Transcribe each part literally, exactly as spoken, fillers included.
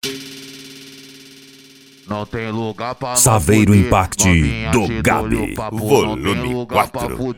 Não tem lugar pra Saveiro Impact do Gabi, volume quatro.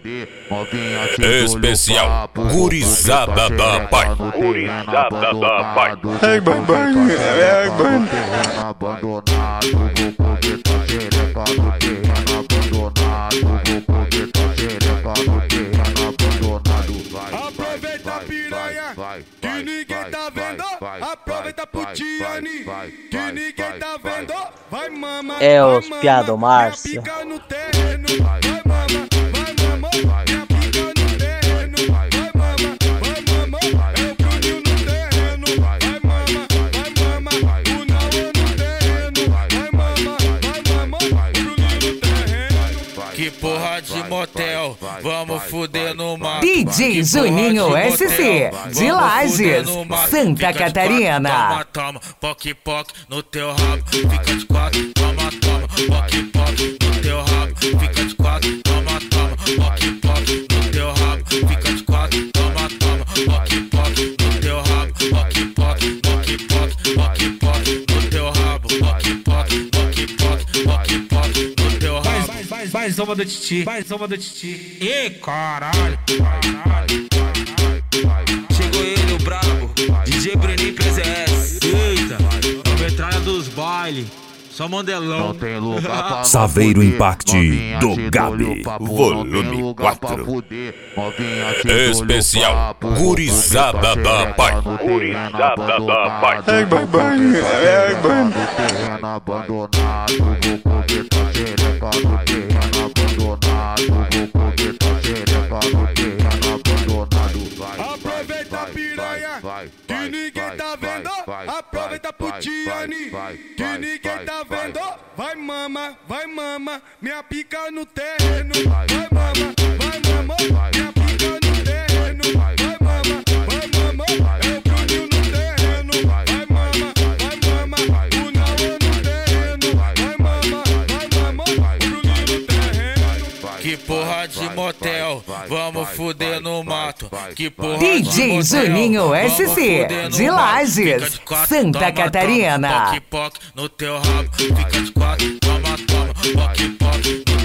Especial Gurizada da Pai. Gurizada da Pai. Ai, babãe, ai, babãe. Abandonado, vou poder tá xereca no terreno abandonado, vou poder tá xereca no terreno abandonado. Vai, aproveita a piranha, que ninguém tá vendo. Aproveita pro Tiani, que ninguém tá vendo. Vai mama, é os piado Márcio. pica no terreno. Vai mama, vai mama, minha pica no terreno. Vai mama, vai mama, é o Bruninho no terreno. Vai mama, vai mama, o Nauã no terreno. Vai mama, vai mama, o Bruninho no terreno. Que porra de motel, vamos fuder no mato. D J Juninho S C, de Lages, Santa Catarina. Toma, toma, poc, poc no teu rabo. Fica de quatro, toma, toma, poc, poc no teu rabo. Fica de quatro, toma, toma, poc, poc no teu rabo. Fica de quatro, toma, toma, poc, poc no teu rabo. Poc, poc, poc, poc, poc, poc no teu rabo. Poc, poc, poc, poc, poc, poc no teu rabo. Vai, vai, soma do Titi, vai, soma do Titi. Ê, caralho, caralho. Chegou ele, o brabo, D J Bruninho P Z S. Eita, a metralha dos bailes, só mandelão. Não tem lugar pra Saveiro Impact do Gabi, volume quatro. Especial Gurizada da Pai. Gurizada da Pai. Ai, babãe, ai, babãe. Terreno abandonado, vou poder tá xereca no terreno abandonado, vou poder tá xereca no terreno abandonado. Vai, aproveita a piranha, que ninguém tá vendo. Aproveita pro Tiani, que ninguém tá vendo. Vai mama, vai mama, minha pica no terreno. Vai mama, vai mama, minha pica no terreno. Vai mama, vai mama, é o Bruninho no terreno. Vai mama, vai mama, o Nauã no terreno. Vai mama, vai mama, o Bruninho no terreno. Que porra de motel, vamos fuder no mato. Que porra D de J motel, Juninho vamos S C, fuder no de mato. Lages, Fica de quatro, Santa toma, Catarina. toma, poc, poc no teu rabo. Fica de quatro, toma, toma, poc, poc no